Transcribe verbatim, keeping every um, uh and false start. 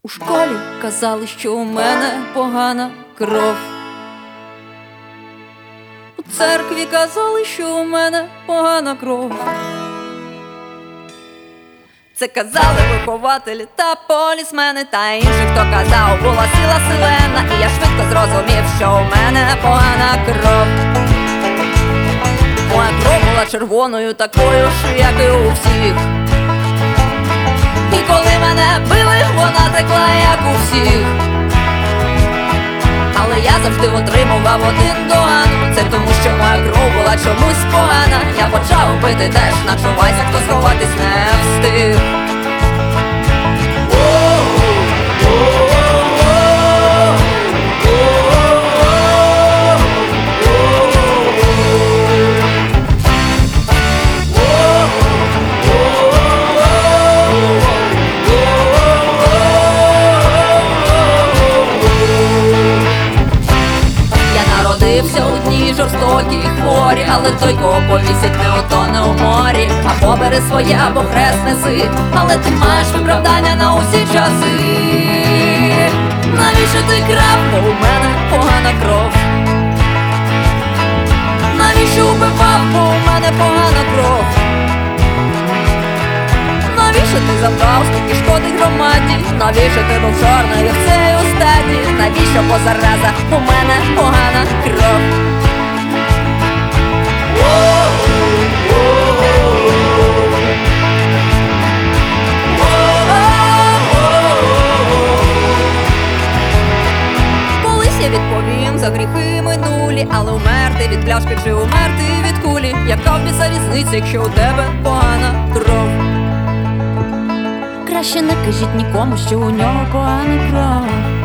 У школі казали, що у мене погана кров. У церкві казали, що у мене погана кров. Це казали вихователі та полісмени, та інші, хто казав, була сила силена. І я швидко зрозумів, що у мене погана кров. Моя кров була червоною, такою ж, як і у всіх. І коли мене били, вона текла, як у всіх. Але я завжди отримував один догану. Це тому, що моя кров була чомусь погана. Я почав пити теж, начувайся, хто сховатись не встиг. Народився у дні жорстокі і хворі, але той, кого повісять, не утоне у морі. Або бери своє, або хрест неси, але ти маєш виправдання на усі часи. Навіщо ти крав, бо у мене погана кров? Навіщо убивав, бо у мене погана кров? Навіщо ти забрав, скільки шкодить громаді? Навіщо ти був чорною в цій устаді? Навіщо, бо зараза, у мене погана кров? Колись я відповім за гріхи минулі, але умерти від пляшки чи умерти від кулі? Яка в біса різниця, якщо у тебе погана кров? Краще не кажіть нікому, що у нього погана кров.